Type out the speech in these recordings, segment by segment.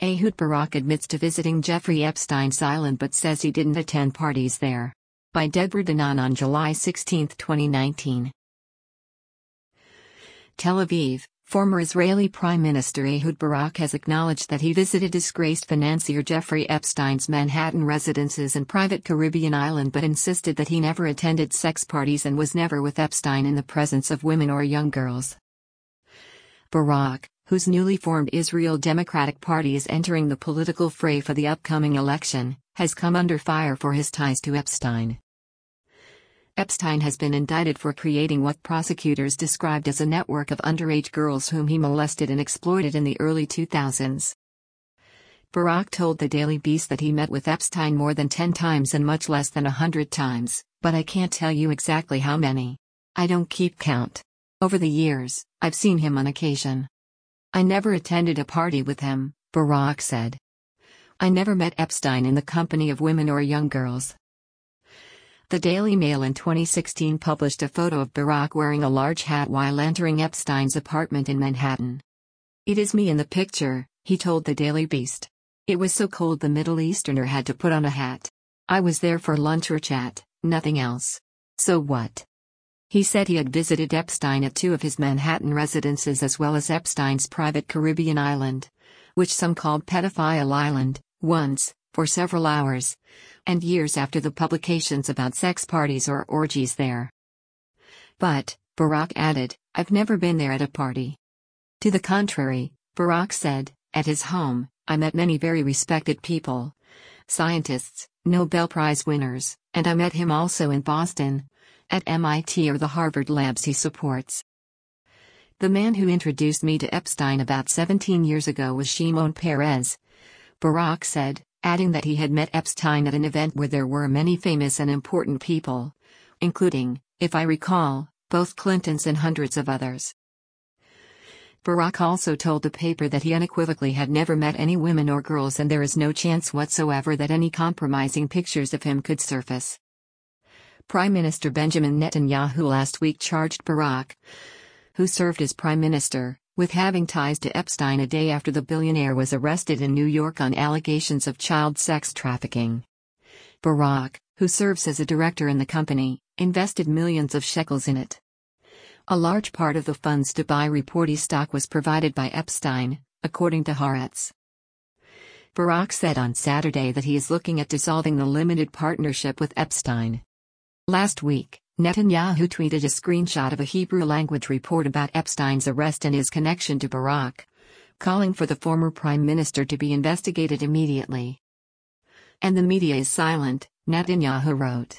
Ehud Barak admits to visiting Jeffrey Epstein's island but says he didn't attend parties there. By Deborah Danan on July 16, 2019. Tel Aviv. Former Israeli Prime Minister Ehud Barak has acknowledged that he visited disgraced financier Jeffrey Epstein's Manhattan residences and private Caribbean island but insisted that he never attended sex parties and was never with Epstein in the presence of women or young girls. Barak, whose newly formed Israel Democratic Party is entering the political fray for the upcoming election, has come under fire for his ties to Epstein. Epstein has been indicted for creating what prosecutors described as a network of underage girls whom he molested and exploited in the early 2000s. Barak told the Daily Beast that he met with Epstein more than 10 times and much less than 100 times, but I can't tell you exactly how many. I don't keep count. Over the years, I've seen him on occasion. I never attended a party with him, Barak said. I never met Epstein in the company of women or young girls. The Daily Mail in 2016 published a photo of Barak wearing a large hat while entering Epstein's apartment in Manhattan. "It is me in the picture," he told the Daily Beast. "It was so cold the Middle Easterner had to put on a hat. I was there for lunch or chat, nothing else. So what?" He said he had visited Epstein at 2 of his Manhattan residences as well as Epstein's private Caribbean island, which some called Pedophile Island, once, for several hours, and years after the publications about sex parties or orgies there. But, Barak added, I've never been there at a party. To the contrary, Barak said, at his home, I met many very respected people, scientists, Nobel Prize winners, and I met him also in Boston, at MIT or the Harvard labs he supports. The man who introduced me to Epstein about 17 years ago was Shimon Peres, Barak said, adding that he had met Epstein at an event where there were many famous and important people, including, if I recall, both Clintons and hundreds of others. Barak also told the paper that he unequivocally had never met any women or girls and there is no chance whatsoever that any compromising pictures of him could surface. Prime Minister Benjamin Netanyahu last week charged Barak, who served as Prime Minister, with having ties to Epstein a day after the billionaire was arrested in New York on allegations of child sex trafficking. Barak, who serves as a director in the company, invested millions of shekels in it. A large part of the funds to buy Reporty stock was provided by Epstein, according to Haaretz. Barak said on Saturday that he is looking at dissolving the limited partnership with Epstein. Last week, Netanyahu tweeted a screenshot of a Hebrew-language report about Epstein's arrest and his connection to Barak, calling for the former prime minister to be investigated immediately. And the media is silent, Netanyahu wrote.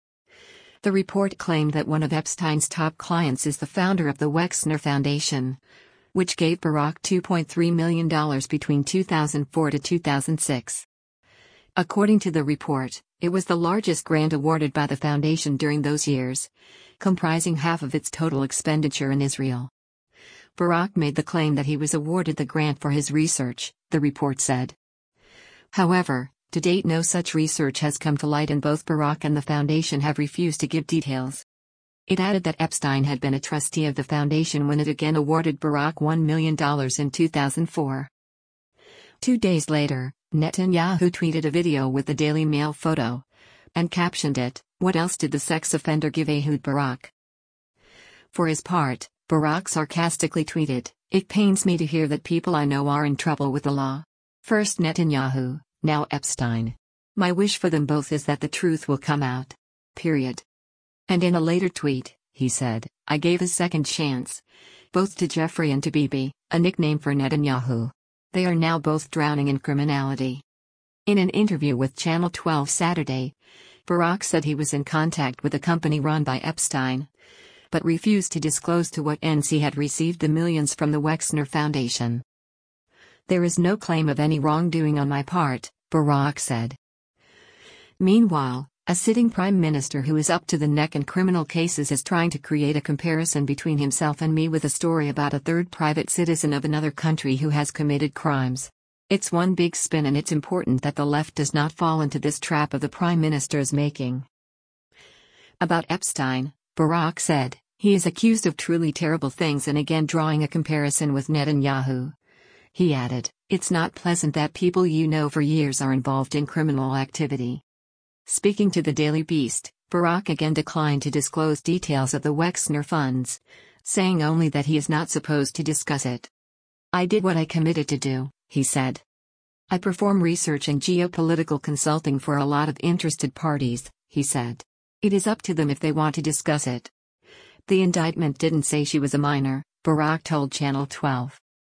The report claimed that one of Epstein's top clients is the founder of the Wexner Foundation, which gave Barak $2.3 million between 2004 to 2006. According to the report, it was the largest grant awarded by the foundation during those years, comprising half of its total expenditure in Israel. Barak made the claim that he was awarded the grant for his research, the report said. However, to date no such research has come to light and both Barak and the foundation have refused to give details. It added that Epstein had been a trustee of the foundation when it again awarded Barak $1 million in 2004. 2 days later, Netanyahu tweeted a video with the Daily Mail photo, and captioned it, "What else did the sex offender give Ehud Barak?" For his part, Barak sarcastically tweeted, "It pains me to hear that people I know are in trouble with the law. First Netanyahu, now Epstein. My wish for them both is that the truth will come out. Period." And in a later tweet, he said, "I gave a second chance, both to Jeffrey and to Bibi, a nickname for Netanyahu. They are now both drowning in criminality." In an interview with Channel 12 Saturday, Barak said he was in contact with a company run by Epstein, but refused to disclose to what ends he had received the millions from the Wexner Foundation. "There is no claim of any wrongdoing on my part," Barak said. Meanwhile, a sitting prime minister who is up to the neck in criminal cases is trying to create a comparison between himself and me with a story about a third private citizen of another country who has committed crimes. It's one big spin and it's important that the left does not fall into this trap of the prime minister's making. About Epstein, Barak said, he is accused of truly terrible things and again drawing a comparison with Netanyahu. He added, It's not pleasant that people you know for years are involved in criminal activity. Speaking to the Daily Beast, Barack again declined to disclose details of the Wexner funds, saying only that he is not supposed to discuss it. "I did what I committed to do," he said. "I perform research and geopolitical consulting for a lot of interested parties," he said. "It is up to them if they want to discuss it." The indictment didn't say she was a minor, Barack told Channel 12.